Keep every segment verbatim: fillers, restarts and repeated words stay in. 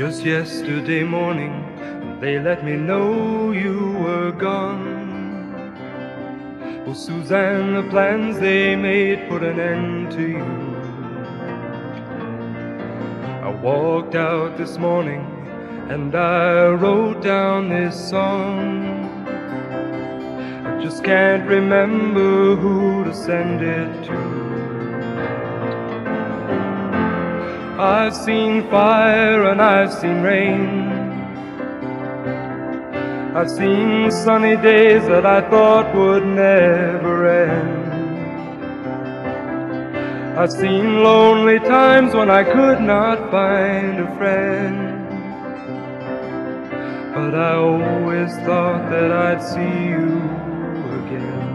Just yesterday morning, they let me know you were gone. Oh, Suzanne, the plans they made put an end to you. I walked out this morning and I wrote down this song. I just can't remember who to send it to. I've seen fire and I've seen rain. I've seen sunny days that I thought would never end. I've seen lonely times when I could not find a friend. But I always thought that I'd see you again.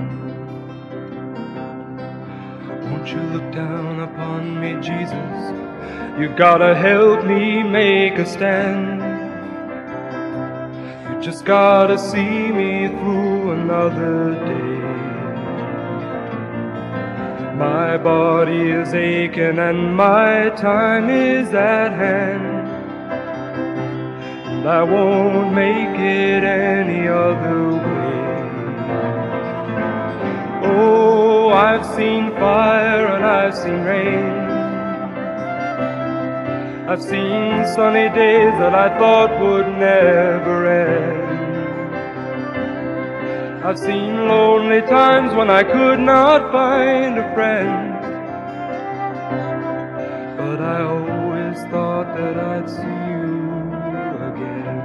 Won't you look down upon me, Jesus? You gotta help me make a stand. You just gotta see me through another day. My body is aching and my time is at hand, and I won't make it any other way. Oh, I've seen fire and I've seen rain. I've seen sunny days that I thought would never end. I've seen lonely times when I could not find a friend. But I always thought that I'd see you again.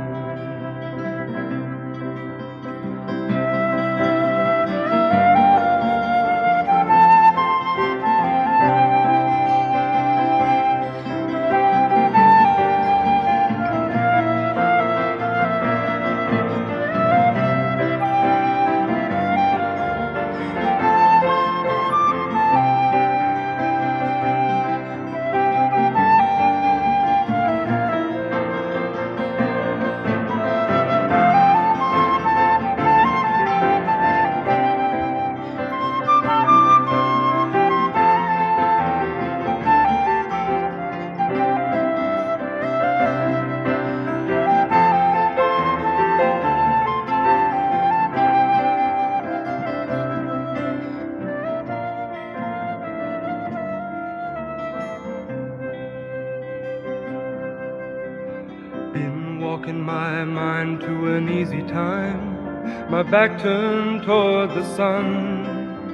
Been walking my mind to an easy time, my back turned toward the sun.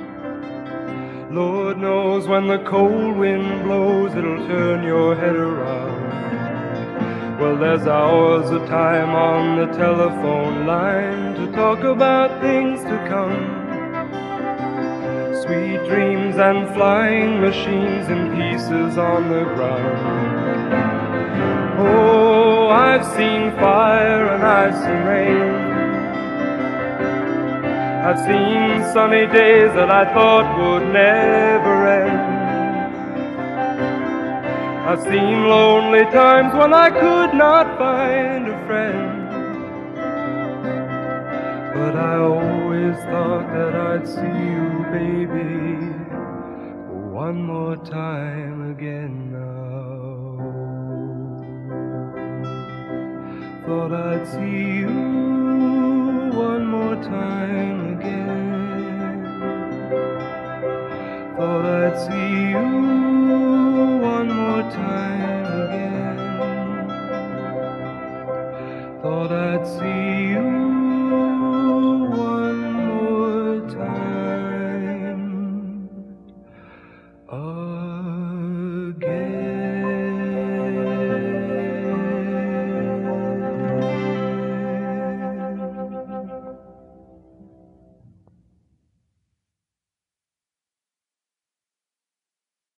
Lord knows when the cold wind blows, it'll turn your head around. Well, there's hours of time on the telephone line to talk about things to come. Sweet dreams and flying machines in pieces on the ground. Oh, I've seen fire and I've seen rain. I've seen sunny days that I thought would never end. I've seen lonely times when I could not find a friend. But I always thought that I'd see you, baby, one more time again now. Thought I'd see you one more time again. Thought I'd see you one more time again. Thought I'd see you